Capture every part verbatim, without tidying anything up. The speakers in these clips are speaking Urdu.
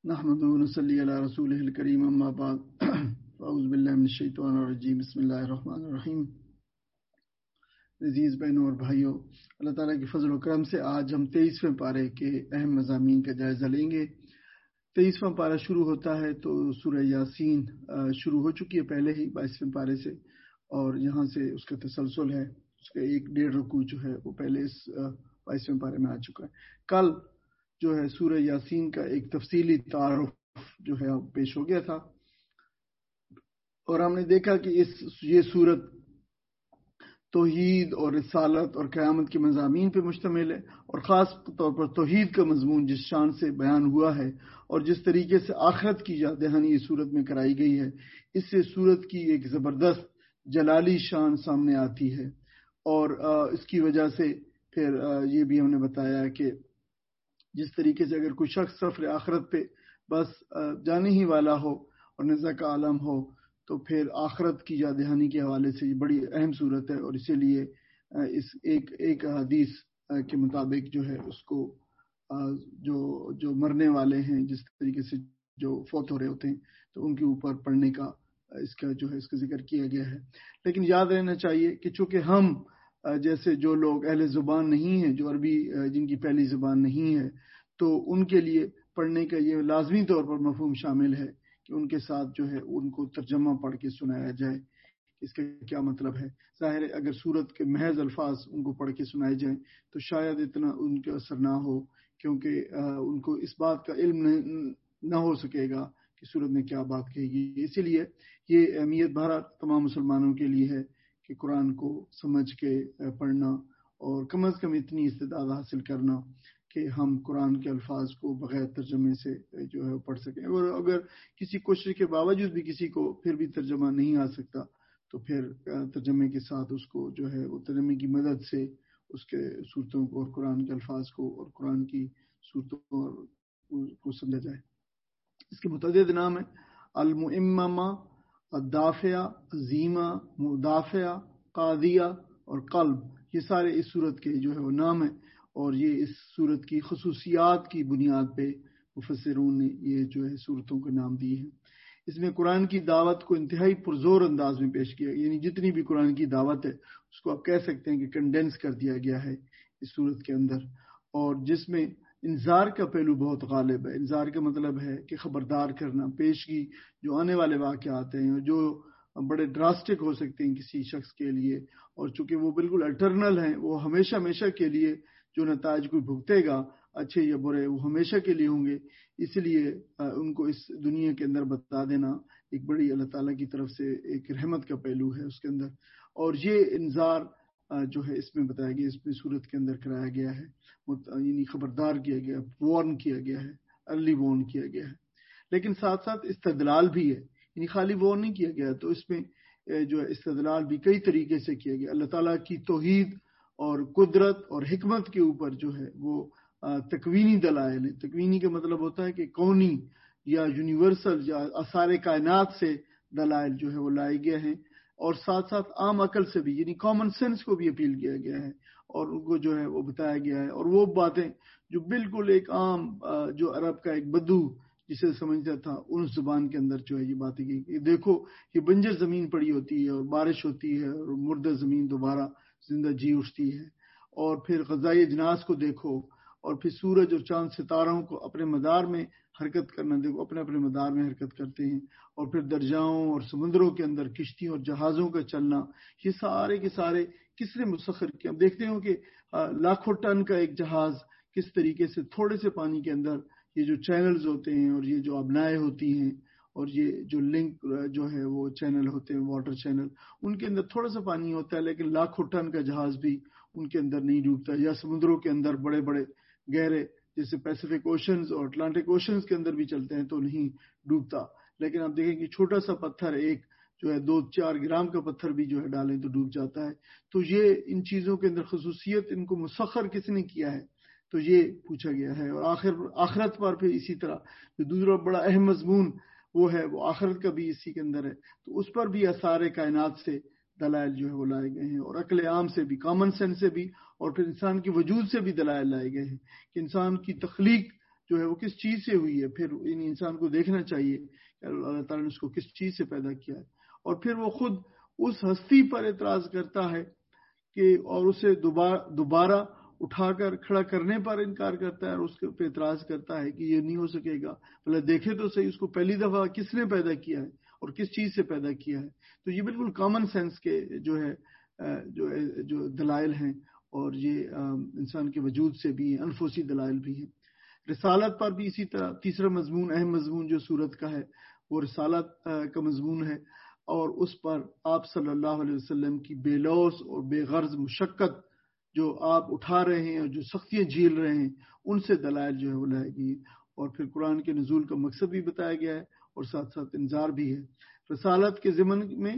نحمد و نصلی علی رسولہ الکریم اما بعد اعوذ باللہ من الشیطان الرجیم بسم اللہ الرحمن الرحیم۔ عزیز بہنوں اور بھائیوں، اللہ تعالیٰ کے فضل و کرم سے آج ہم تیئیسویں پارے کے اہم مضامین کا جائزہ لیں گے۔ تیئیسواں پارہ شروع ہوتا ہے تو سورہ یاسین شروع ہو چکی ہے پہلے ہی بائیسویں پارے سے، اور یہاں سے اس کا تسلسل ہے، اس کا ایک ڈیڑھ رکوع جو ہے وہ پہلے اس بائیسویں پارے میں آ چکا ہے۔ کل جو ہے سورہ یاسین کا ایک تفصیلی تعارف جو ہے پیش ہو گیا تھا، اور ہم نے دیکھا کہ اس یہ سورت توحید اور رسالت اور قیامت کے مضامین پہ مشتمل ہے، اور خاص طور پر توحید کا مضمون جس شان سے بیان ہوا ہے اور جس طریقے سے آخرت کی یاد دہانی اس سورت میں کرائی گئی ہے، اس سے سورت کی ایک زبردست جلالی شان سامنے آتی ہے۔ اور اس کی وجہ سے پھر یہ بھی ہم نے بتایا کہ جس طریقے سے اگر کوئی شخص سفر آخرت پہ بس جانے ہی والا ہو اور نزا کا عالم ہو، تو پھر آخرت کی یاد دہانی کے حوالے سے یہ بڑی اہم صورت ہے، اور اسی لیے اس ایک ایک حدیث کے مطابق جو ہے اس کو جو جو مرنے والے ہیں، جس طریقے سے جو فوت ہو رہے ہوتے ہیں، تو ان کے اوپر پڑھنے کا اس کا جو ہے اس کا ذکر کیا گیا ہے۔ لیکن یاد رہنا چاہیے کہ چونکہ ہم جیسے جو لوگ اہل زبان نہیں ہیں، جو عربی جن کی پہلی زبان نہیں ہے، تو ان کے لیے پڑھنے کا یہ لازمی طور پر مفہوم شامل ہے کہ ان کے ساتھ جو ہے ان کو ترجمہ پڑھ کے سنایا جائے، اس کا کیا مطلب ہے۔ ظاہر ہے اگر سورت کے محض الفاظ ان کو پڑھ کے سنائے جائیں تو شاید اتنا ان کے اثر نہ ہو، کیونکہ ان کو اس بات کا علم نہ ہو سکے گا کہ سورت میں کیا بات کہی گئی۔ اسی لیے یہ اہمیت بہرحال تمام مسلمانوں کے لیے ہے کہ قرآن کو سمجھ کے پڑھنا، اور کم از کم اتنی استعداد حاصل کرنا کہ ہم قرآن کے الفاظ کو بغیر ترجمے سے جو ہے پڑھ سکیں۔ اور اگر کسی کوشش کے باوجود بھی کسی کو پھر بھی ترجمہ نہیں آ سکتا، تو پھر ترجمے کے ساتھ اس کو جو ہے وہ ترجمے کی مدد سے اس کے صورتوں کو اور قرآن کے الفاظ کو اور قرآن کی صورتوں کو سمجھا جائے۔ اس کے متعدد نام ہیں: المؤممہ، الدافعہ، عظیمہ، مدافعہ، قاضیہ اور قلب۔ یہ سارے اس صورت کے جو ہے وہ نام ہیں، اور یہ اس صورت کی خصوصیات کی بنیاد پہ مفسرون نے یہ جو ہے صورتوں کے نام دیے ہیں۔ اس میں قرآن کی دعوت کو انتہائی پرزور انداز میں پیش کیا، یعنی جتنی بھی قرآن کی دعوت ہے اس کو آپ کہہ سکتے ہیں کہ کنڈینس کر دیا گیا ہے اس صورت کے اندر، اور جس میں انذار کا پہلو بہت غالب ہے۔ انذار کا مطلب ہے کہ خبردار کرنا، پیشگی، جو آنے والے واقعات ہیں جو بڑے ڈراسٹک ہو سکتے ہیں کسی شخص کے لیے، اور چونکہ وہ بالکل اٹرنل ہیں، وہ ہمیشہ ہمیشہ کے لیے جو نتائج کوئی بھگتے گا، اچھے یا برے، وہ ہمیشہ کے لیے ہوں گے، اس لیے ان کو اس دنیا کے اندر بتا دینا ایک بڑی اللہ تعالیٰ کی طرف سے ایک رحمت کا پہلو ہے اس کے اندر۔ اور یہ انذار جو ہے اس میں بتایا گیا، اس میں صورت کے اندر کرایا گیا ہے، یعنی خبردار کیا گیا، وارن کیا گیا ہے، ارلی وارن کیا گیا ہے۔ لیکن ساتھ ساتھ استدلال بھی ہے، یعنی خالی وارن نہیں کیا گیا، تو اس میں جو ہے استدلال بھی کئی طریقے سے کیا گیا۔ اللہ تعالیٰ کی توحید اور قدرت اور حکمت کے اوپر جو ہے وہ تکوینی دلائل ہیں۔ تکوینی کا مطلب ہوتا ہے کہ کونی یا یونیورسل یا سارے کائنات سے دلائل جو ہے وہ لائے گئے ہیں، اور ساتھ ساتھ عام عقل سے بھی، یعنی کامن سینس کو بھی اپیل کیا گیا ہے، اور ان کو جو ہے وہ بتایا گیا ہے۔ اور وہ باتیں جو بالکل ایک عام جو عرب کا ایک بدو جسے سمجھتا تھا، ان زبان کے اندر جو ہے یہ باتیں کی، دیکھو یہ بنجر زمین پڑی ہوتی ہے اور بارش ہوتی ہے اور مردہ زمین دوبارہ زندہ جی اٹھتی ہے، اور پھر غذائی اجناس کو دیکھو، اور پھر سورج اور چاند ستاروں کو اپنے مدار میں حرکت کرنا دیکھو، اپنے اپنے مدار میں حرکت کرتے ہیں، اور پھر دریاؤں اور سمندروں کے اندر کشتیوں اور جہازوں کا چلنا، یہ سارے کے سارے کس نے مسخر کیا؟ ہم دیکھتے ہوں کہ لاکھوں ٹن کا ایک جہاز کس طریقے سے تھوڑے سے پانی کے اندر، یہ جو چینلز ہوتے ہیں اور یہ جو ابنائیں ہوتی ہیں اور یہ جو لنک جو ہے وہ چینل ہوتے ہیں، واٹر چینل، ان کے اندر تھوڑا سا پانی ہوتا ہے لیکن لاکھوں ٹن کا جہاز بھی ان کے اندر نہیں ڈوبتا، یا سمندروں کے اندر بڑے بڑے گہرے جیسے پیسیفک اوشنز اور اٹلانٹک اوشنز کے اندر بھی چلتے ہیں تو نہیں ڈوبتا۔ لیکن آپ دیکھیں کہ چھوٹا سا پتھر، ایک جو ہے دو چار گرام کا پتھر بھی جو ہے ڈالیں تو ڈوب جاتا ہے۔ تو یہ ان چیزوں کے اندر خصوصیت، ان کو مسخر کس نے کیا ہے، تو یہ پوچھا گیا ہے۔ اور آخر آخرت پر پھر اسی طرح جو دوسرا بڑا اہم مضمون وہ ہے، وہ آخرت کا بھی اسی کے اندر ہے، تو اس پر بھی آثار کائنات سے دلائل جو ہے وہ لائے گئے ہیں، اور عقل عام سے بھی، کامن سینس سے بھی، اور پھر انسان کے وجود سے بھی دلائل لائے گئے ہیں کہ انسان کی تخلیق جو ہے وہ کس چیز سے ہوئی ہے. پھر ان انسان کو دیکھنا چاہیے کہ اللہ تعالیٰ نے اس کو کس چیز سے پیدا کیا ہے. اور پھر وہ خود اس ہستی پر اعتراض کرتا ہے کہ اور اسے دوبارہ دوبارہ اٹھا کر کھڑا کرنے پر انکار کرتا ہے اور اس پہ اعتراض کرتا ہے کہ یہ نہیں ہو سکے گا. بھلا دیکھے تو صحیح اس کو پہلی دفعہ کس نے پیدا کیا ہے اور کس چیز سے پیدا کیا ہے. تو یہ بالکل کامن سینس کے جو ہے جو جو دلائل ہیں اور یہ انسان کے وجود سے بھی انفوسی دلائل بھی ہیں. رسالت پر بھی اسی طرح تیسرا مضمون اہم مضمون جو سورت کا ہے وہ رسالت کا مضمون ہے اور اس پر آپ صلی اللہ علیہ وسلم کی بے لوث اور بے غرض مشقت جو آپ اٹھا رہے ہیں اور جو سختیاں جھیل رہے ہیں ان سے دلائل جو ہے وہ لائے گی. اور پھر قرآن کے نزول کا مقصد بھی بتایا گیا ہے اور ساتھ ساتھ انذار بھی ہے. رسالت کے ضمن میں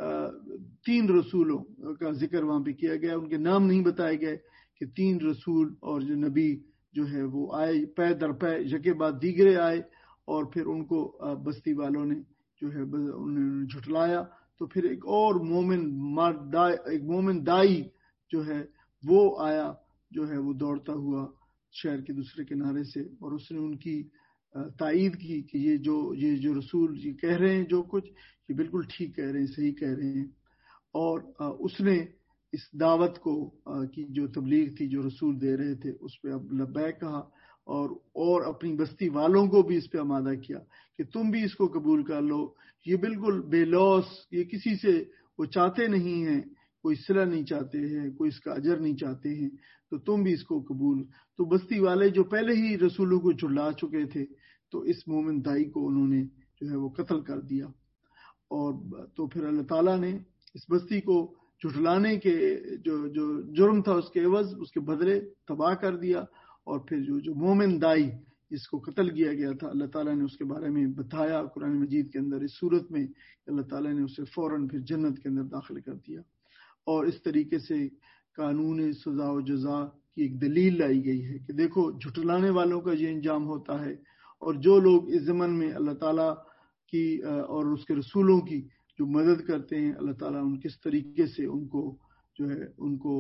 تین رسولوں کا ذکر وہاں پہ کیا گیا. ان کے نام نہیں بتائے گئے کہ تین رسول اور جو نبی جو ہے وہ آئے پے در پے یکے بعد دیگرے آئے اور پھر ان کو بستی والوں نے جو ہے انہوں نے جھٹلایا. تو پھر ایک اور مومن ایک مومن دائی جو ہے وہ آیا جو ہے وہ دوڑتا ہوا شہر کے دوسرے کنارے سے اور اس نے ان کی تائید کی کہ یہ جو یہ جو رسول یہ کہہ رہے ہیں جو کچھ یہ بالکل ٹھیک کہہ رہے ہیں صحیح کہہ رہے ہیں. اور اس نے اس دعوت کو کی جو تبلیغ تھی جو رسول دے رہے تھے اس پہ اب لبیک کہا اور اور اپنی بستی والوں کو بھی اس پہ آمادہ کیا کہ تم بھی اس کو قبول کر لو. یہ بالکل بے لوث یہ کسی سے وہ چاہتے نہیں ہیں کوئی صلہ نہیں چاہتے ہیں کوئی اس کا اجر نہیں چاہتے ہیں تو تم بھی اس کو قبول. تو بستی والے جو پہلے ہی رسولوں کو جھٹلا چکے تھے تو اس مومن دائی کو انہوں نے جو ہے وہ قتل کر دیا. اور تو پھر اللہ تعالیٰ نے اس بستی کو جھٹلانے کے جو جو جرم تھا اس کے عوض اس کے بدلے تباہ کر دیا. اور پھر جو جو مومن دائی جس کو قتل کیا گیا تھا اللہ تعالیٰ نے اس کے بارے میں بتایا قرآن مجید کے اندر اس صورت میں اللہ تعالیٰ نے اسے فوراً پھر جنت کے اندر داخل کر دیا. اور اس طریقے سے قانون سزا و جزا کی ایک دلیل لائی گئی ہے کہ دیکھو جھٹلانے والوں کا یہ انجام ہوتا ہے اور جو لوگ اس زمن میں اللہ تعالیٰ کی اور اس کے رسولوں کی جو مدد کرتے ہیں اللہ تعالیٰ ان کس طریقے سے ان کو جو ہے ان کو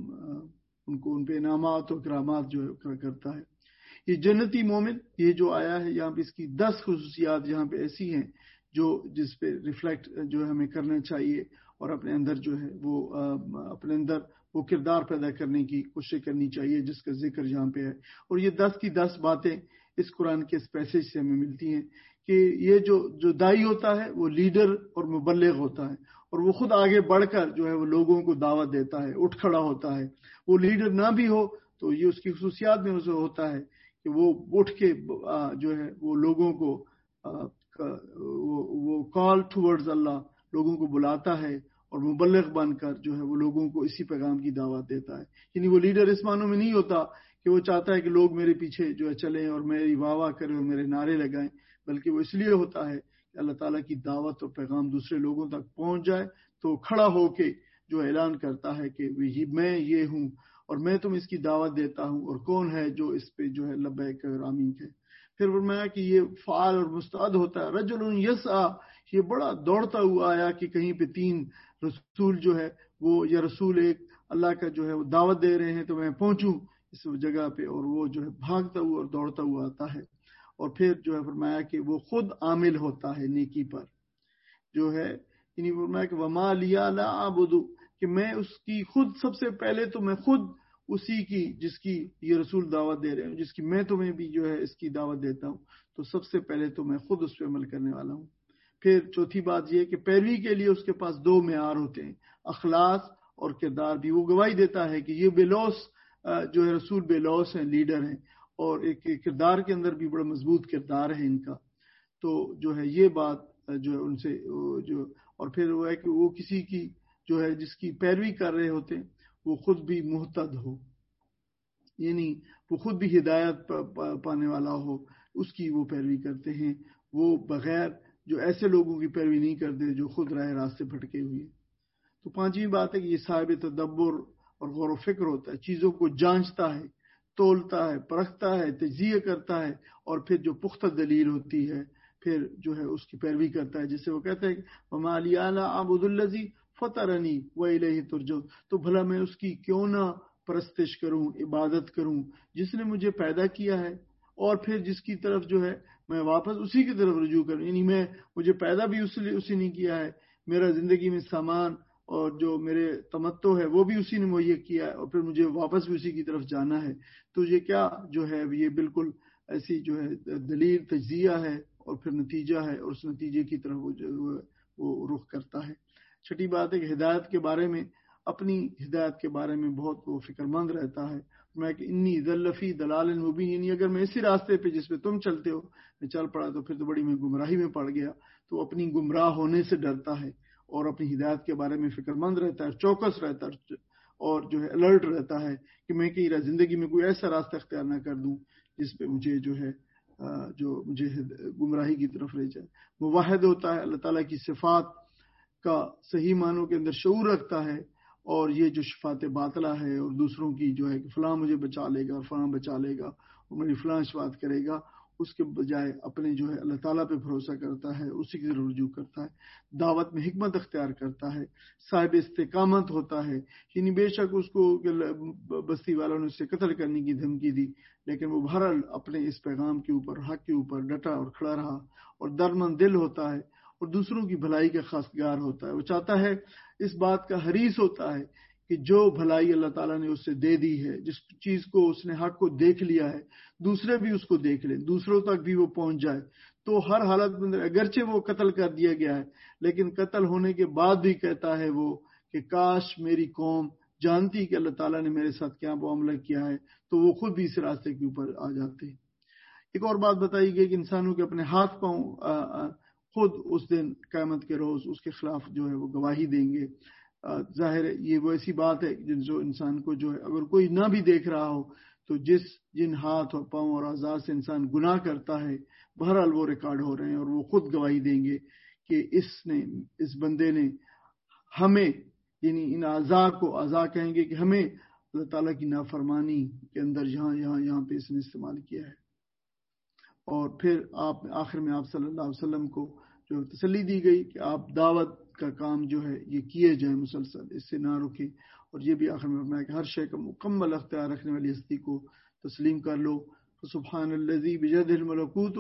ان کو ان پہ انعامات اور کرامات جو ہے کرتا ہے. یہ جنتی مومن یہ جو آیا ہے یہاں پہ اس کی دس خصوصیات یہاں پہ ایسی ہیں جو جس پہ ریفلیکٹ جو ہے ہمیں کرنا چاہیے اور اپنے اندر جو ہے وہ اپنے اندر وہ کردار پیدا کرنے کی کوشش کرنی چاہیے جس کا ذکر یہاں پہ ہے. اور یہ دس کی دس باتیں اس قرآن کے اس پیسیج سے ہمیں ملتی ہیں کہ یہ جو جو دائی ہوتا ہے وہ لیڈر اور مبلغ ہوتا ہے اور وہ خود آگے بڑھ کر جو ہے وہ لوگوں کو دعوت دیتا ہے اٹھ کھڑا ہوتا ہے. وہ لیڈر نہ بھی ہو تو یہ اس کی خصوصیات میں اسے ہوتا ہے کہ وہ اٹھ کے جو ہے وہ لوگوں کو وہ کال ٹورڈز اللہ لوگوں کو بلاتا ہے اور مبلغ بن کر جو ہے وہ لوگوں کو اسی پیغام کی دعوت دیتا ہے. یعنی وہ لیڈر اس معنوں میں نہیں ہوتا کہ وہ چاہتا ہے کہ لوگ میرے پیچھے جو ہے چلیں اور میری واہ واہ کریں اور میرے نعرے لگائیں بلکہ وہ اس لیے ہوتا ہے کہ اللہ تعالیٰ کی دعوت اور پیغام دوسرے لوگوں تک پہنچ جائے تو کھڑا ہو کے جو اعلان کرتا ہے کہ میں یہ ہوں اور میں تم اس کی دعوت دیتا ہوں اور کون ہے جو اس پہ جو ہے لبیک اور آمین ہے. پھر فرمایا کہ یہ فعال اور مستعد ہوتا ہے. رجل یسعی یہ بڑا دوڑتا ہوا آیا کہ کہیں پہ تین رسول جو ہے وہ یا رسول ایک اللہ کا جو ہے وہ دعوت دے رہے ہیں تو میں پہنچوں اس جگہ پہ اور وہ جو ہے بھاگتا ہوا اور دوڑتا ہوا آتا ہے. اور پھر جو ہے فرمایا کہ وہ خود عامل ہوتا ہے نیکی پر جو ہے یعنی فرمایا کہ وما لیا لا اعبد کہ میں اس کی خود سب سے پہلے تو میں خود اسی کی جس کی یہ رسول دعوت دے رہے ہیں جس کی میں تمہیں بھی جو ہے اس کی دعوت دیتا ہوں تو سب سے پہلے تو میں خود اس پہ عمل کرنے والا ہوں. پھر چوتھی بات یہ کہ پیروی کے لیے اس کے پاس دو معیار ہوتے ہیں اخلاص اور کردار بھی. وہ گواہی دیتا ہے کہ یہ بے لوث جو ہے رسول بے لوث ہیں لیڈر ہیں اور ایک کردار کے اندر بھی بڑا مضبوط کردار ہے ان کا. تو جو ہے یہ بات جو ہے ان سے جو اور پھر وہ ہے کہ وہ کسی کی جو ہے جس کی پیروی کر رہے ہوتے ہیں وہ خود بھی محتد ہو یعنی وہ خود بھی ہدایت پانے والا ہو اس کی وہ پیروی کرتے ہیں. وہ بغیر جو ایسے لوگوں کی پیروی نہیں کرتے جو خود راہ راستے بھٹکے ہوئے. تو پانچویں بات ہے کہ یہ صاحب تدبر اور غور و فکر ہوتا ہے چیزوں کو جانچتا ہے تولتا ہے پرکھتا ہے تجزیہ کرتا ہے اور پھر جو پختہ دلیل ہوتی ہے پھر جو ہے اس کی پیروی کرتا ہے جسے وہ کہتے ہیں وما لی لا اعبد الذی فطرنی والیہ ترجعون تو بھلا میں اس کی کیوں نہ پرستش کروں عبادت کروں جس نے مجھے پیدا کیا ہے اور پھر جس کی طرف جو ہے میں واپس اسی کی طرف رجوع کروں. یعنی میں مجھے پیدا بھی اس لیے اسی نے کیا ہے, میرا زندگی میں سامان اور جو میرے تمتع ہے وہ بھی اسی نے مہیا کیا ہے, اور پھر مجھے واپس بھی اسی کی طرف جانا ہے. تو یہ کیا جو ہے یہ بالکل ایسی جو ہے دلیل تجزیہ ہے اور پھر نتیجہ ہے, اور اس نتیجے کی طرف وہ جو وہ رخ کرتا ہے. چھٹی بات ہے کہ ہدایت کے بارے میں, اپنی ہدایت کے بارے میں بہت وہ فکر مند رہتا ہے. میں کہ انی ذلفی دلال مبین, یعنی اگر میں اسی راستے پہ جس پہ تم چلتے ہو میں چل پڑا تو پھر تو بڑی میں گمراہی میں پڑ گیا. تو اپنی گمراہ ہونے سے ڈرتا ہے اور اپنی ہدایت کے بارے میں فکر مند رہتا ہے, چوکس رہتا ہے اور جو ہے الرٹ رہتا ہے کہ میں کہ زندگی میں کوئی ایسا راستہ اختیار نہ کر دوں جس پہ مجھے جو ہے جو مجھے گمراہی کی طرف لے جائے. موحد ہوتا ہے, اللہ تعالیٰ کی صفات کا صحیح معنوں کے اندر شعور رکھتا ہے, اور یہ جو شفاعت باطلہ ہے اور دوسروں کی جو ہے کہ فلاں مجھے بچا لے گا اور فلاں بچا لے گا اور میری فلاں شفاعت کرے گا, اس کے بجائے اپنے جو ہے اللہ تعالیٰ پہ بھروسہ کرتا ہے, اسی کی طرف رجوع کرتا ہے, دعوت میں حکمت اختیار کرتا ہے, صاحب استقامت ہوتا ہے. یعنی بے شک اس کو بستی والوں نے اس سے قتل کرنے کی دھمکی دی, لیکن وہ بہرحال اپنے اس پیغام کے اوپر, حق کے اوپر ڈٹا اور کھڑا رہا, اور دردمند دل ہوتا ہے اور دوسروں کی بھلائی کا خواستگار ہوتا ہے. وہ چاہتا ہے, اس بات کا حریص ہوتا ہے کہ جو بھلائی اللہ تعالیٰ نے اس سے دے دی ہے, جس چیز کو اس نے حق کو دیکھ لیا ہے, دوسرے بھی اس کو دیکھ لیں, دوسروں تک بھی وہ پہنچ جائے. تو ہر حالت میں اگرچہ وہ قتل کر دیا گیا ہے, لیکن قتل ہونے کے بعد بھی کہتا ہے وہ کہ کاش میری قوم جانتی کہ اللہ تعالیٰ نے میرے ساتھ کیا معاملہ کیا ہے, تو وہ خود بھی اس راستے کے اوپر آ جاتے. ایک اور بات بتائی گئی کہ انسانوں کے اپنے ہاتھ پاؤں خود اس دن قیامت کے روز اس کے خلاف جو ہے وہ گواہی دیں گے. ظاہر ہے یہ وہ ایسی بات ہے جن جو انسان کو جو ہے اگر کوئی نہ بھی دیکھ رہا ہو تو جس جن ہاتھ اور پاؤں اور اعضاء سے انسان گناہ کرتا ہے بہرحال وہ ریکارڈ ہو رہے ہیں, اور وہ خود گواہی دیں گے کہ اس نے اس بندے نے ہمیں, یعنی ان اعضاء کو اعضاء کہیں گے کہ ہمیں اللہ تعالیٰ کی نافرمانی کے اندر یہاں یہاں یہاں پہ اس نے استعمال کیا ہے. اور پھر آپ آخر میں آپ صلی اللہ علیہ وسلم کو جو تسلی دی گئی کہ آپ دعوت کا کام جو ہے یہ کیے جائیں مسلسل, اس سے نہ رکیں. اور یہ بھی آخر میں فرمایا کہ ہر شے کا مکمل اختیار رکھنے والی ہستی کو تسلیم کر لو. سبحان الذی بیدہ الملکوت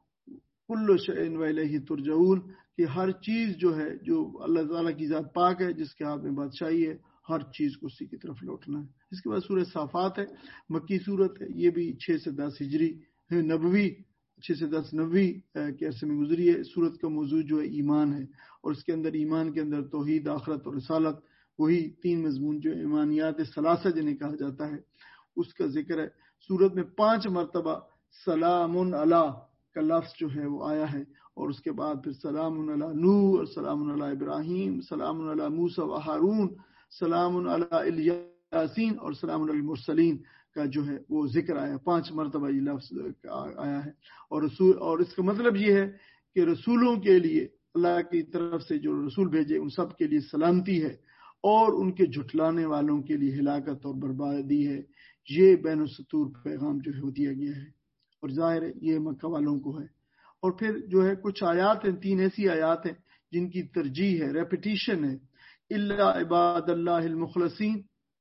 کل شیء والیہ ترجعون, کہ ہر چیز جو ہے جو اللہ تعالیٰ کی ذات پاک ہے, جس کے ہاتھ میں بادشاہی ہے, ہر چیز کو اسی کی طرف لوٹنا ہے. اس کے بعد سورہ صافات ہے, مکی صورت ہے, یہ بھی چھ سے دس ہجری نبوی چھ سے دس نبوی کے عرصے میں گزری ہے. سورت کا موضوع جو ہے ایمان ہے, اور اس کے اندر ایمان کے اندر توحید, آخرت اور رسالت, وہی تین مضمون جو ایمانیات ثلاثہ جنہیں کہا جاتا ہے, اس کا ذکر ہے. سورت میں پانچ مرتبہ سلام علی کا لفظ جو ہے وہ آیا ہے, اور اس کے بعد پھر سلام علی نوح اور سلام علی ابراہیم, سلام علی موسیٰ و ہارون, سلام علی الیاسین اور سلام علی المرسلین کا جو ہے وہ ذکر آیا. پانچ مرتبہ یہ لفظ آیا ہے, اور رسول اور اس کا مطلب یہ ہے کہ رسولوں کے لیے اللہ کی طرف سے جو رسول بھیجے ان سب کے لیے سلامتی ہے, اور ان کے جھٹلانے والوں کے لیے ہلاکت اور بربادی ہے. یہ بین السطور پیغام جو ہے وہ دیا گیا ہے, اور ظاہر ہے یہ مکہ والوں کو ہے. اور پھر جو ہے کچھ آیات ہیں, تین ایسی آیات ہیں جن کی ترجیح ہے, ریپیٹیشن ہے. الا عباد اللہ المخلصین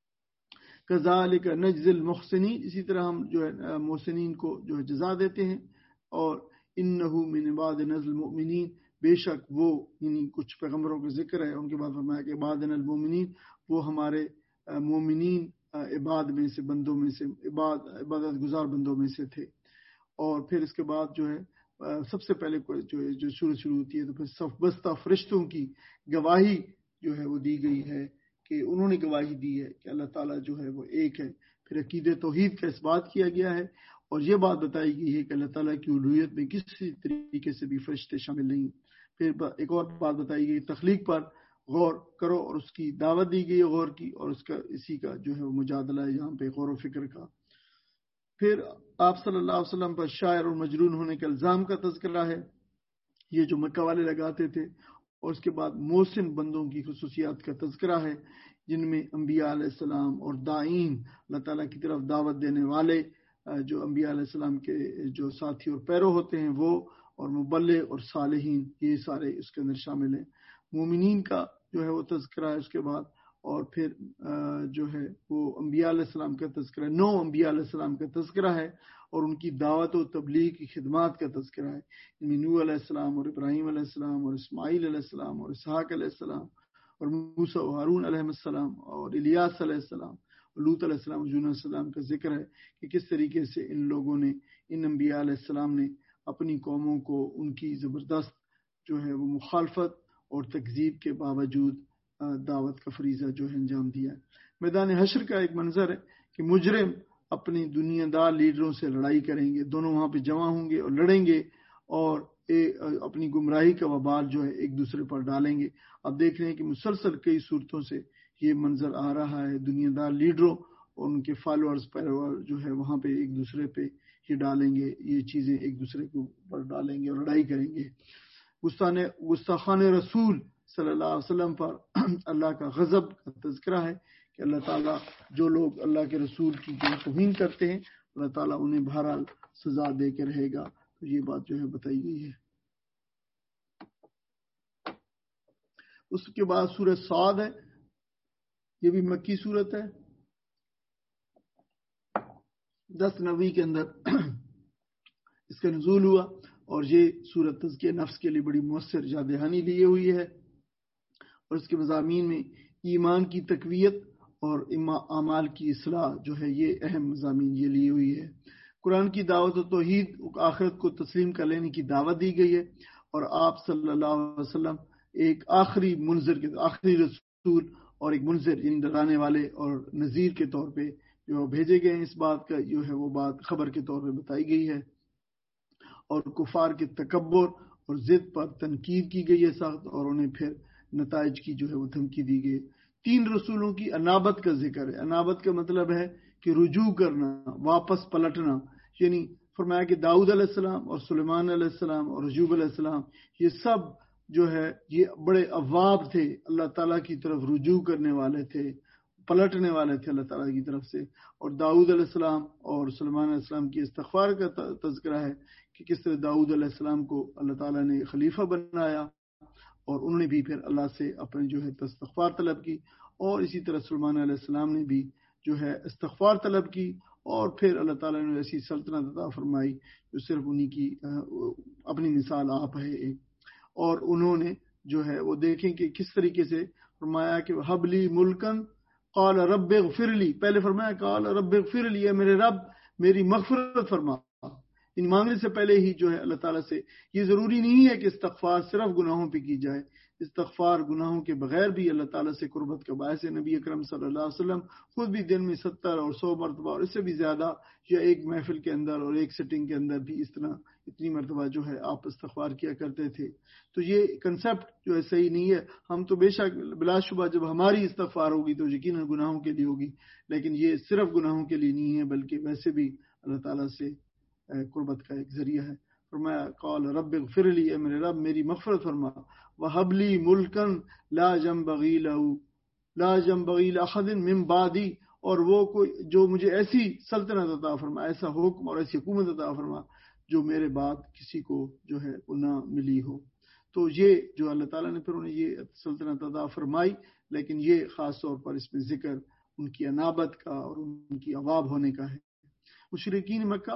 کذالک نجزی المحسنین, اسی طرح ہم جو ہے محسنین کو جو ہے جزا دیتے ہیں. اور انہ من عبادنا المؤمنین, بے شک وہ, یعنی کچھ پیغمبروں کا ذکر ہے, ان کے بعد فرمایا کہ عبادنا المؤمنین, وہ ہمارے مومنین عباد میں سے, بندوں میں سے, عباد عبادت گزار بندوں میں سے تھے. اور پھر اس کے بعد جو ہے سب سے پہلے جو جو شروع شروع ہوتی ہے تو پھر صف بستہ فرشتوں کی گواہی جو ہے وہ دی گئی ہے کہ انہوں نے گواہی دی ہے کہ اللہ تعالیٰ جو ہے وہ ایک ہے. پھر عقید توحید کا اس بات کیا گیا ہے, اور یہ بات بتائی گئی ہے کہ اللہ تعالیٰ کی الوہیت میں کسی طریقے سے بھی فرشتے شامل نہیں. پھر ایک اور بات بتائی گئی, تخلیق پر غور کرو, اور اس کی دعوت دی گئی غور کی, اور اس کا اسی کا جو ہے وہ مجادلہ ہے یہاں پہ غور و فکر کا. پھر آپ صلی اللہ علیہ وسلم پر شاعر اور مجنون ہونے کے الزام کا تذکرہ ہے, یہ جو مکہ والے لگاتے تھے. اور اس کے بعد محسن بندوں کی خصوصیات کا تذکرہ ہے, جن میں انبیاء علیہ السلام اور داعین, اللہ تعالیٰ کی طرف دعوت دینے والے جو انبیاء علیہ السلام کے جو ساتھی اور پیرو ہوتے ہیں وہ, اور مبلغ اور صالحین, یہ سارے اس کے اندر شامل ہیں. مومنین کا جو ہے وہ تذکرہ ہے اس کے بعد, اور پھر جو ہے وہ انبیاء علیہ السلام کا تذکرہ، نو انبیاء علیہ السلام کا تذکرہ ہے اور ان کی دعوت و تبلیغ کی خدمات کا تذکرہ ہے. نوح علیہ السلام اور ابراہیم علیہ السلام اور اسماعیل علیہ السلام اور اسحاق علیہ السلام اور موسیٰ و ہارون علیہ السلام اور الیاس علیہ السلام اور لوط علیہ السلام اور یونس علیہ السلام کا ذکر ہے کہ کس طریقے سے ان لوگوں نے، ان انبیاء علیہ السلام نے اپنی قوموں کو ان کی زبردست جو ہے وہ مخالفت اور تکذیب کے باوجود دعوت کا فریضہ جو ہے انجام دیا ہے. میدان حشر کا ایک منظر ہے کہ مجرم اپنی دنیا دار لیڈروں سے لڑائی کریں گے، دونوں وہاں پہ جمع ہوں گے اور لڑیں گے اور اپنی گمراہی کا وبال جو ہے ایک دوسرے پر ڈالیں گے. اب دیکھ رہے ہیں کہ مسلسل کئی صورتوں سے یہ منظر آ رہا ہے، دنیا دار لیڈروں اور ان کے فالوورز پیروار جو ہے وہاں پہ ایک دوسرے پہ یہ ڈالیں گے، یہ چیزیں ایک دوسرے کے اوپر ڈالیں گے اور لڑائی کریں گے. گستاخان رسول صلی اللہ علیہ وسلم پر اللہ کا غضب کا تذکرہ ہے کہ اللہ تعالیٰ جو لوگ اللہ کے رسول کی توہین کرتے ہیں اللہ تعالیٰ انہیں بہرحال سزا دے کے رہے گا. تو یہ بات جو ہے بتائی گئی ہے. اس کے بعد سورہ صاد ہے، یہ بھی مکی سورت ہے. دس نوی کے اندر اس کا نزول ہوا اور یہ سورت تزکیہ نفس کے لیے بڑی مؤثر جا دہانی لیے ہوئی ہے اور اس کے مضامین میں ایمان کی تقویت اور اعمال کی اصلاح جو ہے یہ اہم مضامین یہ لی ہوئی ہے. قرآن کی دعوت و توحید آخرت کو تسلیم کر لینے کی دعوت دی گئی ہے اور آپ صلی اللہ علیہ وسلم ایک آخری منذر کے آخری رسول اور ایک منذر یعنی ڈرانے والے اور نذیر کے طور پہ جو بھیجے گئے ہیں. اس بات کا جو ہے وہ بات خبر کے طور پہ بتائی گئی ہے اور کفار کے تکبر اور ضد پر تنقید کی گئی ہے سخت اور انہیں پھر نتائج کی جو ہے وہ دھمکی دی گئی. تین رسولوں کی انابت کا ذکر ہے. انابت کا مطلب ہے کہ رجوع کرنا، واپس پلٹنا. یعنی فرمایا کہ داؤد علیہ السلام اور سلیمان علیہ السلام اور ایوب علیہ السلام یہ سب جو ہے یہ بڑے اواب تھے، اللہ تعالیٰ کی طرف رجوع کرنے والے تھے، پلٹنے والے تھے اللہ تعالیٰ کی طرف سے. اور داؤد علیہ السلام اور سلیمان علیہ السلام کی استغفار کا تذکرہ ہے کہ کس طرح داؤد علیہ السلام کو اللہ تعالیٰ نے خلیفہ بنایا اور انہوں نے بھی پھر اللہ سے اپنے جو ہے استغفار طلب کی اور اسی طرح سلیمان علیہ السلام نے بھی جو ہے استغفار طلب کی اور پھر اللہ تعالیٰ نے ایسی سلطنت عطا فرمائی جو صرف انہی کی اپنی مثال آپ ہے ایک. اور انہوں نے جو ہے وہ دیکھیں کہ کس طریقے سے فرمایا کہ حبلی ملکن قال رب اغفر لی. پہلے فرمایا قال رب اغفر لی، اے میرے رب میری مغفرت فرما. ان مانگنے سے پہلے ہی جو ہے اللہ تعالیٰ سے یہ ضروری نہیں ہے کہ استغفار صرف گناہوں پہ کی جائے، استغفار گناہوں کے بغیر بھی اللہ تعالیٰ سے قربت کا باعث ہے. نبی اکرم صلی اللہ علیہ وسلم خود بھی دن میں ستر اور سو مرتبہ اور اس سے بھی زیادہ یا ایک محفل کے اندر اور ایک سٹنگ کے اندر بھی اس طرح اتنی مرتبہ جو ہے آپ استغفار کیا کرتے تھے. تو یہ کنسیپٹ جو ہے صحیح نہیں ہے. ہم تو بے شک بلا شبہ جب ہماری استغفار ہوگی تو یقیناً گناہوں کے لیے ہوگی، لیکن یہ صرف گناہوں کے لیے نہیں ہے بلکہ ویسے بھی اللہ تعالیٰ سے قربت کا ایک ذریعہ ہے. فرمایا قال رب اغفر لی، اے میرے رب میری مغفرت فرما. وہب لی ملکن لا ينبغي له لا ينبغي لأحد من بعدی، اور وہ کوئی جو مجھے ایسی سلطنت عطا فرما، ایسا حکم اور ایسی حکومت عطا فرما جو میرے بعد کسی کو جو ہے وہ نہ ملی ہو. تو یہ جو اللہ تعالیٰ نے پھر انہیں یہ سلطنت عطا فرمائی، لیکن یہ خاص طور پر اس میں ذکر ان کی انابت کا اور ان کی اواب ہونے کا ہے. مشرکین مکہ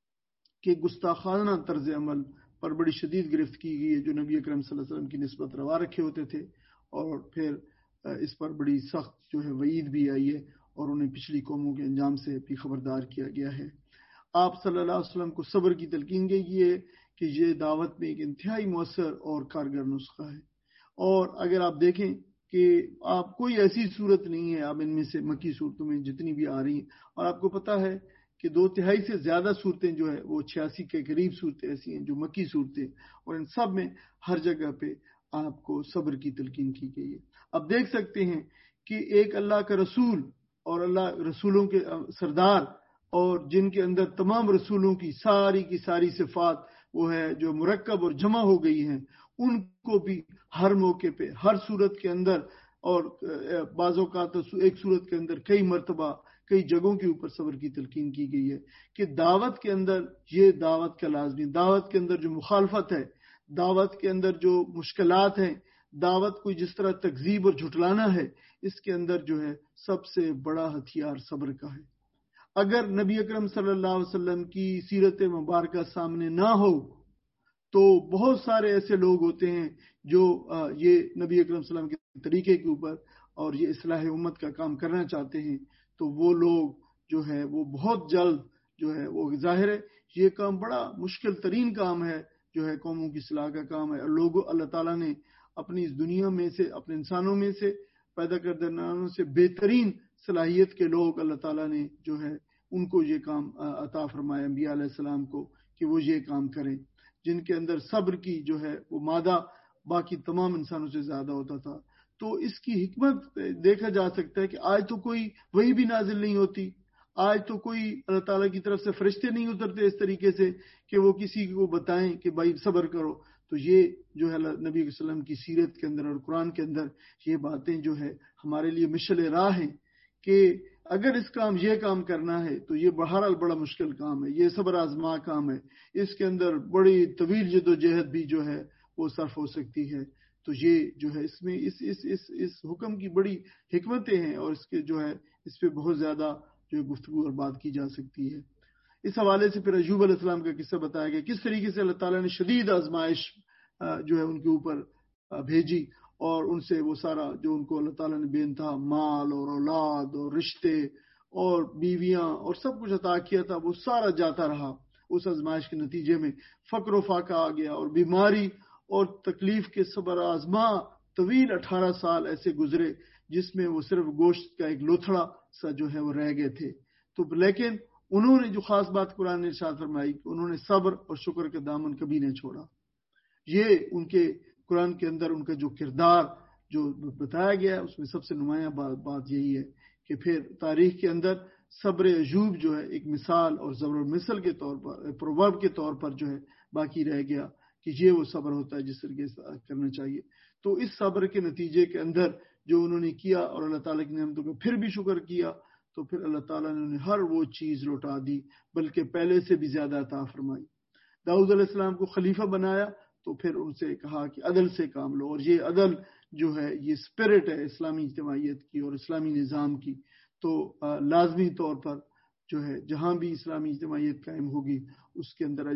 کہ گستاخانہ طرز عمل پر بڑی شدید گرفت کی گئی ہے جو نبی اکرم صلی اللہ علیہ وسلم کی نسبت روا رکھے ہوتے تھے، اور پھر اس پر بڑی سخت جو ہے وعید بھی آئی ہے اور انہیں پچھلی قوموں کے انجام سے بھی خبردار کیا گیا ہے. آپ صلی اللہ علیہ وسلم کو صبر کی تلقین کی ہے کہ یہ دعوت میں ایک انتہائی مؤثر اور کارگر نسخہ ہے. اور اگر آپ دیکھیں کہ آپ کوئی ایسی صورت نہیں ہے، آپ ان میں سے مکی صورتوں میں جتنی بھی آ رہی ہیں، اور آپ کو پتہ ہے کہ دو تہائی سے زیادہ صورتیں جو ہے وہ چھیاسی کے قریب صورتیں ایسی ہیں جو مکی صورتیں، اور ان سب میں ہر جگہ پہ آپ کو صبر کی تلقین کی گئی ہے. اب دیکھ سکتے ہیں کہ ایک اللہ کا رسول اور اللہ رسولوں کے سردار اور جن کے اندر تمام رسولوں کی ساری کی ساری صفات وہ ہے جو مرکب اور جمع ہو گئی ہیں، ان کو بھی ہر موقع پہ ہر صورت کے اندر اور بعض اوقات ایک صورت کے اندر کئی مرتبہ کئی جگہوں کے اوپر صبر کی تلقین کی گئی ہے کہ دعوت کے اندر یہ دعوت کا لازمی، دعوت کے اندر جو مخالفت ہے، دعوت کے اندر جو مشکلات ہیں، دعوت کو جس طرح تکذیب اور جھٹلانا ہے، اس کے اندر جو ہے سب سے بڑا ہتھیار صبر کا ہے۔ اگر نبی اکرم صلی اللہ علیہ وسلم کی سیرت مبارکہ سامنے نہ ہو تو بہت سارے ایسے لوگ ہوتے ہیں جو یہ نبی اکرم صلی اللہ علیہ وسلم کے طریقے کے اوپر اور یہ اصلاح امت کا کام کرنا چاہتے ہیں، تو وہ لوگ جو ہے وہ بہت جلد جو ہے وہ ظاہر ہے یہ کام بڑا مشکل ترین کام ہے، جو ہے قوموں کی اصلاح کا کام ہے، اور لوگوں اللہ تعالیٰ نے اپنی اس دنیا میں سے، اپنے انسانوں میں سے پیدا کردہ انسانوں سے بہترین صلاحیت کے لوگ اللہ تعالیٰ نے جو ہے ان کو یہ کام عطا فرمایا، انبیاء علیہ السلام کو، کہ وہ یہ کام کریں، جن کے اندر صبر کی جو ہے وہ مادہ باقی تمام انسانوں سے زیادہ ہوتا تھا۔ تو اس کی حکمت دیکھا جا سکتا ہے کہ آج تو کوئی وحی بھی نازل نہیں ہوتی، آج تو کوئی اللہ تعالیٰ کی طرف سے فرشتے نہیں اترتے اس طریقے سے کہ وہ کسی کو بتائیں کہ بھائی صبر کرو۔ تو یہ جو ہے نبی صلی اللہ علیہ وسلم کی سیرت کے اندر اور قرآن کے اندر یہ باتیں جو ہے ہمارے لیے مشعل راہ ہیں کہ اگر اس کام یہ کام کرنا ہے تو یہ بہرحال بڑا مشکل کام ہے، یہ صبر آزما کام ہے، اس کے اندر بڑی طویل جد و جہد بھی جو ہے وہ صرف ہو سکتی ہے۔ تو یہ جو ہے اس میں اس اس اس اس حکم کی بڑی حکمتیں ہیں، اور اس کے جو ہے اس پہ بہت زیادہ جو گفتگو اور بات کی جا سکتی ہے۔ اس حوالے سے پھر ایوب علیہ السلام کا قصہ بتایا گیا، کس طریقے سے اللہ تعالیٰ نے شدید آزمائش جو ہے ان کے اوپر بھیجی، اور ان سے وہ سارا جو ان کو اللہ تعالیٰ نے بے انتہا مال اور اولاد اور رشتے اور بیویاں اور سب کچھ عطا کیا تھا، وہ سارا جاتا رہا۔ اس آزمائش کے نتیجے میں فقر و فاقہ آ گیا، اور بیماری اور تکلیف کے صبر آزما طویل اٹھارہ سال ایسے گزرے جس میں وہ صرف گوشت کا ایک لوتھڑا سا جو ہے وہ رہ گئے تھے۔ تو لیکن انہوں نے جو خاص بات قرآن نے ارشاد فرمائی کہ انہوں نے صبر اور شکر کا دامن کبھی نہیں چھوڑا۔ یہ ان کے قرآن کے اندر ان کا جو کردار جو بتایا گیا ہے اس میں سب سے نمایاں بات, بات یہی ہے کہ پھر تاریخ کے اندر صبر ایوب جو ہے ایک مثال اور ضرب المثل کے طور پر، پروورب کے طور پر جو ہے باقی رہ گیا کہ یہ وہ صبر ہوتا ہے جس طریقے سے کرنا چاہیے۔ تو اس صبر کے نتیجے کے اندر جو انہوں نے کیا اور اللہ تعالیٰ کی نعمتوں کا پھر بھی شکر کیا، تو پھر اللہ تعالیٰ نے انہیں ہر وہ چیز لوٹا دی بلکہ پہلے سے بھی زیادہ عطا فرمائی۔ داؤد علیہ السلام کو خلیفہ بنایا تو پھر ان سے کہا کہ عدل سے کام لو، اور یہ عدل جو ہے یہ اسپرٹ ہے اسلامی اجتماعیت کی اور اسلامی نظام کی۔ تو لازمی طور پر جو ہے جہاں بھی اسلامی اجتماعیت قائم ہوگی اس کے اندر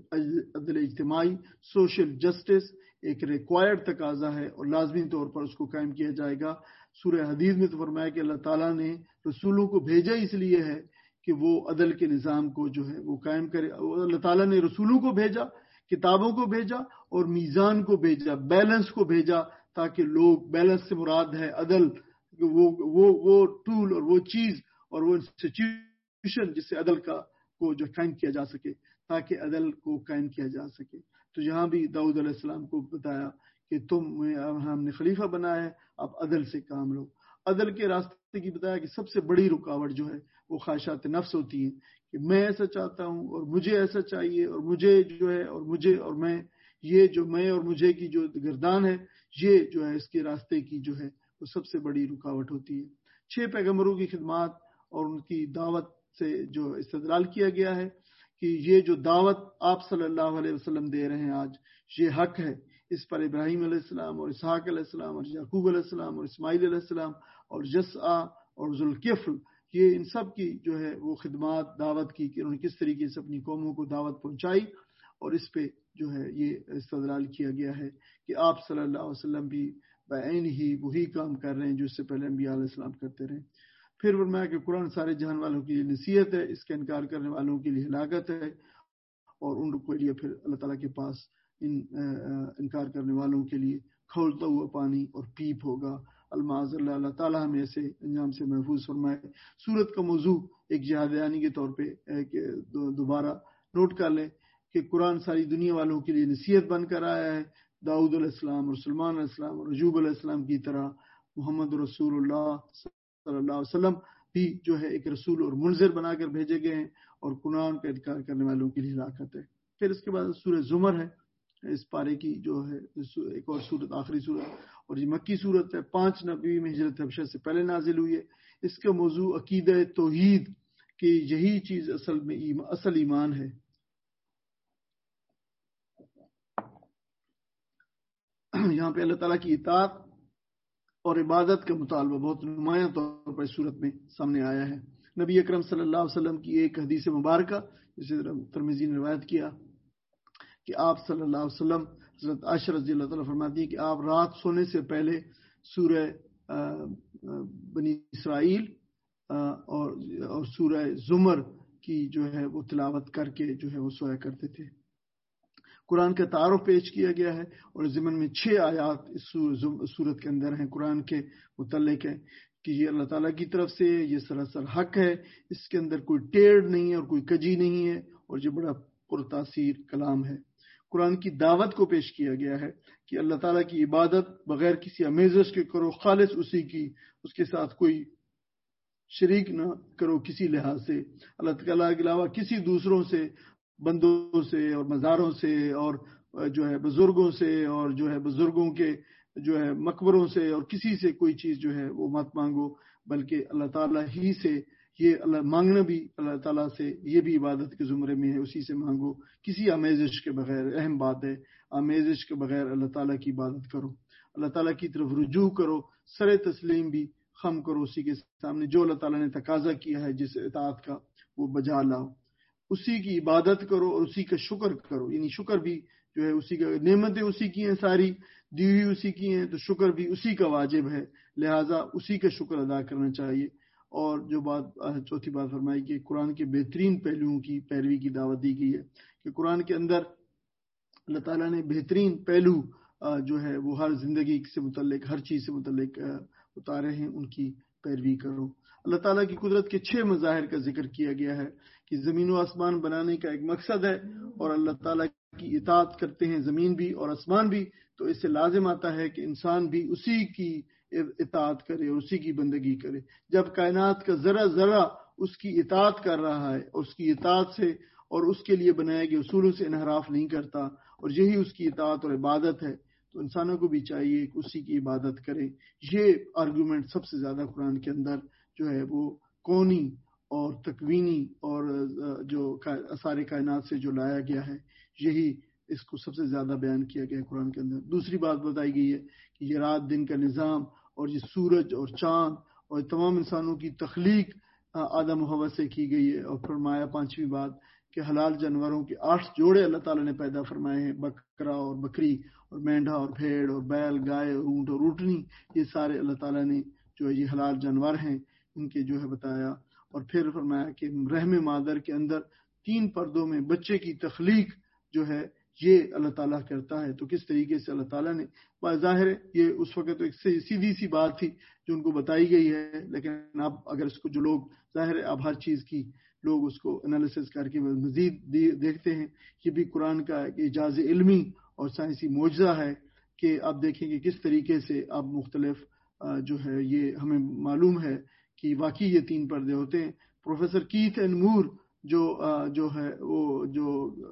عدل اجتماعی، سوشل جسٹس ایک ریکوائرڈ تقاضا ہے اور لازمی طور پر اس کو قائم کیا جائے گا۔ سورہ حدید میں تو فرمایا کہ اللہ تعالیٰ نے رسولوں کو بھیجا اس لیے ہے کہ وہ عدل کے نظام کو جو ہے وہ قائم کرے۔ اللہ تعالیٰ نے رسولوں کو بھیجا، کتابوں کو بھیجا اور میزان کو بھیجا، بیلنس کو بھیجا، تاکہ لوگ، بیلنس سے مراد ہے عدل، وہ وہ وہ ٹول اور وہ چیز اور وہ انسٹیٹیوشن جس سے عدل کا کو جو قائم کیا جا سکے، تاکہ عدل کو قائم کیا جا سکے۔ تو یہاں بھی داؤد علیہ السلام کو بتایا کہ تم ہم نے خلیفہ بنایا ہے، اب عدل سے کام لو۔ عدل کے راستے کی بتایا کہ سب سے بڑی رکاوٹ جو ہے وہ خواہشات نفس ہوتی ہیں کہ میں ایسا چاہتا ہوں اور مجھے ایسا چاہیے اور مجھے جو ہے اور مجھے اور میں، یہ جو میں اور مجھے کی جو گردان ہے یہ جو ہے اس کے راستے کی جو ہے وہ سب سے بڑی رکاوٹ ہوتی ہے۔ چھ پیغمبروں کی خدمات اور ان کی دعوت سے جو استدلال کیا گیا ہے کہ یہ جو دعوت آپ صلی اللہ علیہ وسلم دے رہے ہیں آج، یہ حق ہے۔ اس پر ابراہیم علیہ السلام اور اسحاق علیہ السلام اور یعقوب علیہ السلام اور اسماعیل علیہ السلام اور جسع اور ذوالکفل، یہ ان سب کی جو ہے وہ خدمات دعوت کی کہ انہوں نے کس طریقے سے اپنی قوموں کو دعوت پہنچائی، اور اس پہ جو ہے یہ استدلال کیا گیا ہے کہ آپ صلی اللہ علیہ وسلم بھی بعین ہی وہی کام کر رہے ہیں جو اس سے پہلے انبیاء علیہ السلام کرتے رہے۔ پھر فرمایا کہ قرآن سارے جہان والوں کے لیے نصیحت ہے، اس کا انکار کرنے والوں کے لیے ہلاکت ہے، اور ان کو لیے پھر اللہ تعالیٰ کے پاس ان انکار کرنے والوں کے لیے کھولتا ہوا پانی اور پیپ ہوگا۔ المعاذ اللہ، اللہ تعالیٰ ہمیں ایسے انجام سے محفوظ فرمائے۔ سورت کا موضوع ایک جہادیانی کے طور پہ دوبارہ نوٹ کر لیں کہ قرآن ساری دنیا والوں کے لیے نصیحت بن کر آیا ہے۔ داؤد علیہ السلام اور سلیمان علیہ السلام اور ایوب علیہ السلام کی طرح محمد رسول اللہ صلی اللہ علیہ وسلم بھی جو ہے ایک رسول اور منذر بنا کر بھیجے گئے ہیں، اور قرآن کا انکار کرنے والوں کے لیے ہلاکت ہے۔ پھر اس کے بعد سورہ زمر ہے، اس پارے کی جو ہے ایک اور سورت، آخری سورت، اور یہ مکی سورت ہے، پانچ نبی میں ہجرت حبشہ سے پہلے نازل ہوئی ہے۔ اس کا موضوع عقیدہ توحید کہ یہی چیز اصل میں اصل ایمان ہے۔ جہاں پہ اللہ تعالیٰ کی اطاعت اور عبادت کا مطالبہ بہت نمایاں طور پر اس صورت میں سامنے آیا ہے۔ نبی اکرم صلی اللہ علیہ وسلم کی ایک حدیث مبارکہ جسے ترمذی نے روایت کیا کہ آپ صلی اللہ علیہ وسلم حضرت عائشہ رضی اللہ تعالیٰ فرماتی ہیں کہ آپ رات سونے سے پہلے سورہ بنی اسرائیل اور اور سورہ زمر کی جو ہے وہ تلاوت کر کے جو ہے وہ سویا کرتے تھے۔ قرآن کا تعارف پیش کیا گیا ہے اور ضمن میں چھ آیات اس سورت کے اندر ہیں قرآن کے متعلق ہے کہ یہ اللہ تعالیٰ کی طرف سے یہ سراسر حق ہے، اس کے اندر کوئی ٹیڑھ نہیں ہے اور کوئی کجی نہیں ہے، اور یہ بڑا پرتاثیر کلام ہے۔ قرآن کی دعوت کو پیش کیا گیا ہے کہ اللہ تعالیٰ کی عبادت بغیر کسی آمیزش کے کرو، خالص اسی کی، اس کے ساتھ کوئی شریک نہ کرو کسی لحاظ سے، اللہ تعالیٰ کے علاوہ کسی دوسروں سے، بندوں سے اور مزاروں سے اور جو ہے بزرگوں سے اور جو ہے بزرگوں کے جو ہے مقبروں سے اور کسی سے کوئی چیز جو ہے وہ مت مانگو، بلکہ اللہ تعالیٰ ہی سے یہ اللہ مانگنا بھی اللہ تعالیٰ سے یہ بھی عبادت کے زمرے میں ہے، اسی سے مانگو کسی آمیزش کے بغیر۔ اہم بات ہے، آمیزش کے بغیر اللہ تعالیٰ کی عبادت کرو، اللہ تعالیٰ کی طرف رجوع کرو، سر تسلیم بھی خم کرو اسی کے سامنے، جو اللہ تعالیٰ نے تقاضا کیا ہے جس اطاعت کا وہ بجا لاؤ، اسی کی عبادت کرو اور اسی کا شکر کرو، یعنی شکر بھی جو ہے اسی کا، نعمتیں اسی کی ہیں، ساری دی ہوئی اسی کی ہیں، تو شکر بھی اسی کا واجب ہے، لہٰذا اسی کا شکر ادا کرنا چاہیے۔ اور جو بات چوتھی بات فرمائی کہ قرآن کے بہترین پہلوؤں کی پیروی کی دعوت دی گئی ہے کہ قرآن کے اندر اللہ تعالیٰ نے بہترین پہلو جو ہے وہ ہر زندگی سے متعلق ہر چیز سے متعلق اتارے ہیں، ان کی پیروی کرو۔ اللہ تعالیٰ کی قدرت کے چھ مظاہر کا ذکر کیا گیا ہے کہ زمین و آسمان بنانے کا ایک مقصد ہے، اور اللہ تعالیٰ کی اطاعت کرتے ہیں زمین بھی اور آسمان بھی، تو اس سے لازم آتا ہے کہ انسان بھی اسی کی اطاعت کرے اور اسی کی بندگی کرے۔ جب کائنات کا ذرہ ذرہ اس کی اطاعت کر رہا ہے، اس کی اطاعت سے اور اس کے لیے بنائے گئے اصولوں سے انحراف نہیں کرتا، اور یہی اس کی اطاعت اور عبادت ہے، تو انسانوں کو بھی چاہیے کہ اسی کی عبادت کرے۔ یہ آرگومنٹ سب سے زیادہ قرآن کے اندر جو ہے وہ کونی اور تکوینی اور جو سارے کائنات سے جو لایا گیا ہے، یہی اس کو سب سے زیادہ بیان کیا گیا ہے قرآن کے اندر۔ دوسری بات بتائی گئی ہے کہ یہ رات دن کا نظام اور یہ سورج اور چاند اور تمام انسانوں کی تخلیق آدم و حوا سے کی گئی ہے، اور فرمایا پانچویں بات کہ حلال جانوروں کے آٹھ جوڑے اللہ تعالیٰ نے پیدا فرمائے ہیں، بکرا اور بکری اور مینڈھا اور بھیڑ اور بیل، گائے اور اونٹ اور اونٹنی، یہ سارے اللہ تعالیٰ نے جو ہے یہ حلال جانور ہیں ان کے جو ہے بتایا۔ اور پھر فرمایا کہ رحم مادر کے اندر تین پردوں میں بچے کی تخلیق جو ہے یہ اللہ تعالیٰ کرتا ہے، تو کس طریقے سے اللہ تعالیٰ نے، ظاہر ہے یہ اس وقت تو ایک سیدھی سی بات تھی جو ان کو بتائی گئی ہے، لیکن اب اگر اس کو جو لوگ، ظاہر ہے اب ہر چیز کی لوگ اس کو انالیسس کر کے مزید دیکھتے ہیں، یہ بھی قرآن کا ایک اعجاز علمی اور سائنسی معجزہ ہے کہ آپ دیکھیں کہ کس طریقے سے اب مختلف جو ہے یہ ہمیں معلوم ہے کہ واقعی یہ تین پردے ہوتے ہیں۔ پروفیسر کیتھ اینڈ مور جو جو ہے وہ جو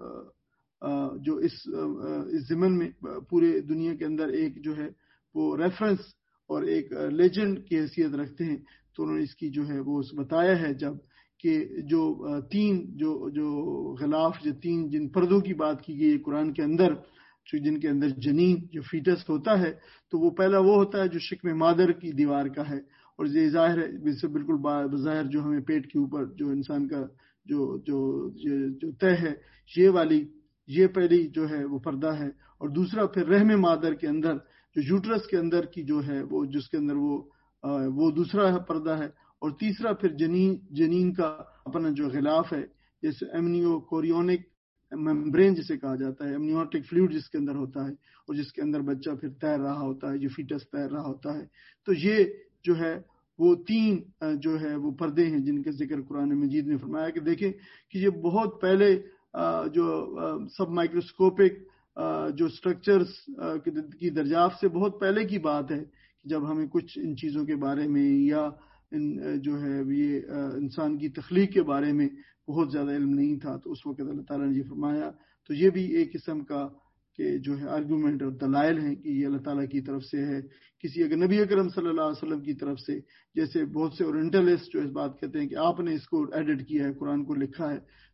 جو اس اس ضمن میں پورے دنیا کے اندر ایک جو ہے وہ ریفرنس اور ایک لیجنڈ کی حیثیت رکھتے ہیں، تو انہوں نے اس کی جو ہے وہ بتایا ہے جب کہ جو تین جو جو غلاف جو تین جن پردوں کی بات کی گئی ہے قرآن کے اندر، جن کے اندر جنین جو فیٹس ہوتا ہے، تو وہ پہلا وہ ہوتا ہے جو شکم مادر کی دیوار کا ہے، اور یہ ظاہر ہے بالکل بظاہر جو ہمیں پیٹ کے اوپر جو انسان کا جو جو جو طے ہے، یہ والی یہ پہلی جو ہے وہ پردہ ہے، اور دوسرا پھر رحم مادر کے اندر جو یوٹرس کے اندر کی جو ہے وہ جس کے اندر وہ وہ دوسرا پردہ ہے، اور تیسرا پھر جنین جنین کا اپنا جو غلاف ہے، جیسے ایمنیو کوریونک ممبرین جسے کہا جاتا ہے، ایمنیوٹک فلوئڈ جس کے اندر ہوتا ہے، اور جس کے اندر بچہ پھر تیر رہا ہوتا ہے، جو فیٹس تیر رہا ہوتا ہے، تو یہ جو ہے وہ تین جو ہے وہ پردے ہیں جن کا ذکر قرآن مجید نے فرمایا کہ دیکھیں کہ یہ بہت پہلے جو سب مائکروسکوپک جو سٹرکچرز کی دریافت سے بہت پہلے کی بات ہے، جب ہمیں کچھ ان چیزوں کے بارے میں یا ان جو ہے یہ انسان کی تخلیق کے بارے میں بہت زیادہ علم نہیں تھا، تو اس وقت اللہ تعالیٰ نے یہ فرمایا۔ تو یہ بھی ایک قسم کا کہ جو ہے آرگومنٹ اور دلائل ہیں کہ یہ اللہ تعالیٰ کی طرف سے ہے۔ کسی اگر نبی اکرم صلی اللہ علیہ وسلم کی طرف سے، جیسے بہت سے اورینٹلسٹ جو اس بات کہتے ہیں کہ آپ نے اس کو ایڈٹ کیا ہے، قرآن کو لکھا ہے،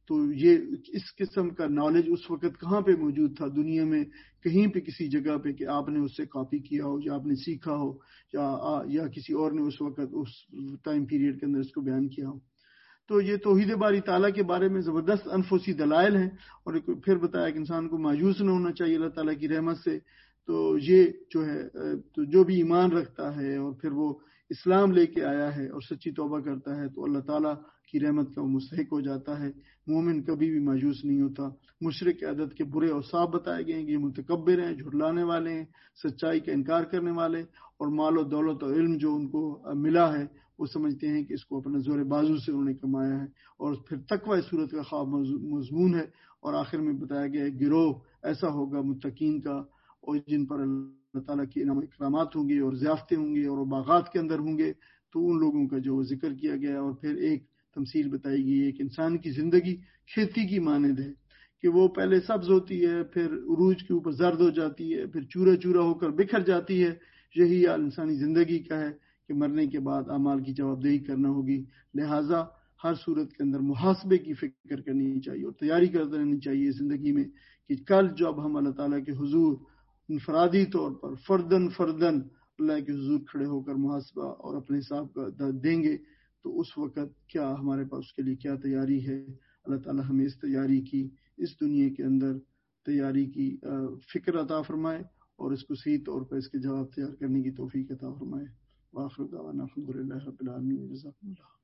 تو یہ اس قسم کا نالج اس وقت کہاں پہ موجود تھا دنیا میں؟ کہیں پہ کسی جگہ پہ کہ آپ نے اس سے کاپی کیا ہو یا آپ نے سیکھا ہو یا یا کسی اور نے اس وقت اس ٹائم پیریڈ کے اندر اس کو بیان کیا ہو. تو یہ توحید باری تعالیٰ کے بارے میں زبردست انفسی دلائل ہیں. اور پھر بتایا کہ انسان کو مایوس نہ ہونا چاہیے اللہ تعالیٰ کی رحمت سے. تو یہ جو ہے تو جو بھی ایمان رکھتا ہے اور پھر وہ اسلام لے کے آیا ہے اور سچی توبہ کرتا ہے تو اللہ تعالیٰ کی رحمت کا وہ مستحق ہو جاتا ہے. مومن کبھی بھی مایوس نہیں ہوتا. مشرک عدد کے برے اوصاف بتائے گئے ہیں کہ یہ متکبر ہیں، جھٹلانے والے ہیں، سچائی کا انکار کرنے والے، اور مال و دولت اور علم جو ان کو ملا ہے وہ سمجھتے ہیں کہ اس کو اپنے زور بازو سے انہوں نے کمایا ہے. اور پھر تقوی صورت کا خواب مضمون ہے. اور آخر میں بتایا گیا ہے گروہ ایسا ہوگا متقین کا، اور جن پر اللہ تعالیٰ کی انعام اکرامات ہوں گے اور ضیافتیں ہوں گے اور وہ باغات کے اندر ہوں گے. تو ان لوگوں کا جو ذکر کیا گیا ہے. اور پھر ایک تمثیل بتائی گئی ہے کہ انسان کی زندگی کھیتی کی مانند ہے کہ وہ پہلے سبز ہوتی ہے، پھر عروج کے اوپر زرد ہو جاتی ہے، پھر چورا چورا ہو کر بکھر جاتی ہے. یہی حال انسانی زندگی کا ہے کہ مرنے کے بعد اعمال کی جواب دہی کرنا ہوگی. لہٰذا ہر صورت کے اندر محاسبے کی فکر کرنی چاہیے اور تیاری کرتے رہنی چاہیے زندگی میں کہ کل جب ہم اللہ تعالیٰ کے حضور انفرادی طور پر فردن فردن اللہ کے حضور کھڑے ہو کر محاسبہ اور اپنے حساب کا دیں گے تو اس وقت کیا ہمارے پاس اس کے لیے کیا تیاری ہے. اللہ تعالیٰ ہمیں اس تیاری کی، اس دنیا کے اندر تیاری کی فکر عطا فرمائے اور اس کو صحیح طور پر اس کے جواب تیار کرنے کی توفیق عطا فرمائے. وآخر دعوانا الحمدللہ رب العالمین. جزاکم اللہ.